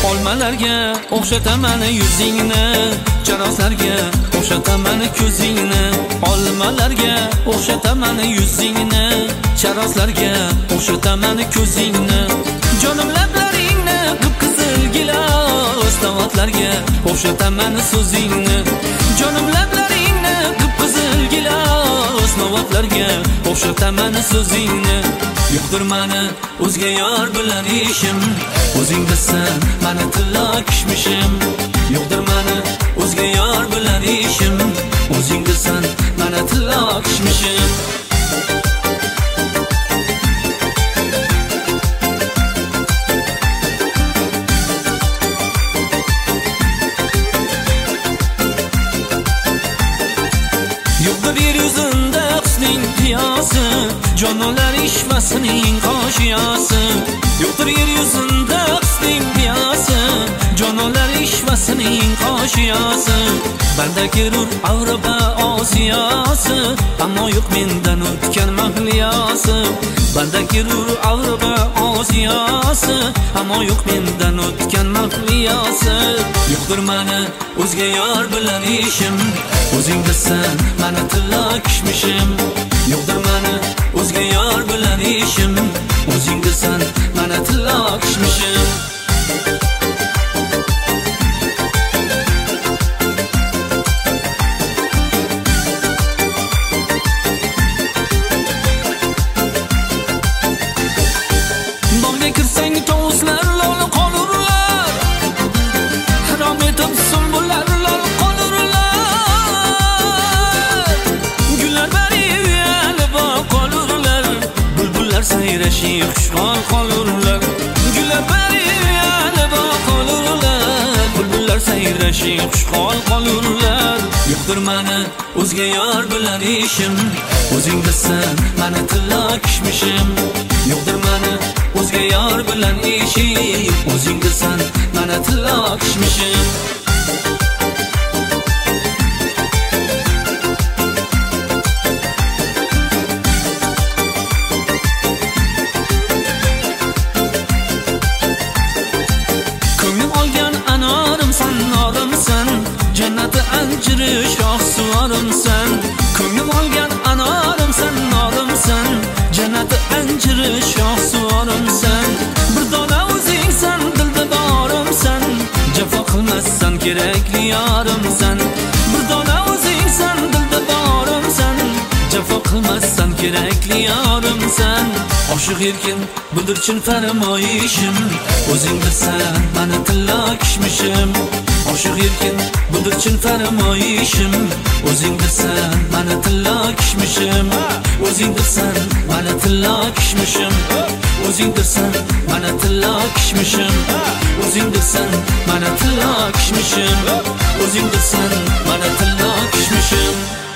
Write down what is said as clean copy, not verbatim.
Olmalarga o'xshataman yuzingni, charoslarga o'xshataman ko'zingni. Olmalarga o'xshataman yuzingni, charoslarga o'xshataman ko'zingni. Jonim lablaringni qip-qizil gilos, savatlarga o'xshataman so'zingni. Jonim lablaringni qip-qizil gilos, savatlarga o'xshataman so'zingni. Yo'qdir mani o'zga yor bilan ishim, o'zing bilsan mani tilla kishmishim. Yo'qdir mani o'zga yor bilan ishim, o'zing bilsan mani tilla kishmishim. Yo'qdir yer yuzida husning qiyosi, jonlar ishvasining qoshiyasi. Yo'qdir yer yuzida husning qiyosi, jonlar ishvasining qoshiyasi. Banda kirur Avropa Osiyasi, ammo yo'q mendan o'tgan mahliyasi. Banda kirur Avropa Osiyasi, ammo yo'q mendan o'tgan mahliyasi. Yo'qdir mani o'zga yor bilan ishim, o'zing bilsan mani tilla kishmishim. Yo'qdir mani o'zga yor bilan ishim, o'zing bilsan mani tilla kishmishim. Bog'ga kirsang tovuslar lol qolurlar, harom etib sumbullar lol qolurlar. Gullar bari uyalib qolurlar, bulbullar sayrashib xushhol qolurlar. Gullar bari uyalib qolurlar, bulbullar sayrashib xushhol qolurlar. Yo'qdir mani o'zga yor bilan ishim, o'zing bilsan mani tilla kishmishim. Yo'qdir mani o'zga yor bilan ishim, o'zing bilsan mani tilla kishmishim. Ko'nglim olgan anorimsan, norimsan, jannati anjiri shoh suvorimsan. Ko'nglim olgan anorimsan, norimsan, jannati anjiri shoh suvorimsan. Bir dona o'zingsan, dilda borimsan, jafo qilmassan kerakli yorimsan. Bir dona o'zingsan, dilda borimsan, jafo qilmassan kerakli yorimsan. Oshiq erkin bildirchin farmoyishim, o'zing bilsan mani tilla kishmishim. Oshiq erkin bildirchin farmoyishim, o'zing bilsan mani tilla kishmishim. O'zing bilsan mani tilla kishmishim. O'zing bilsan mani tilla kishmishim. O'zing bilsan mani tilla kishmishim. O'zing bilsan mani tilla kishmishim.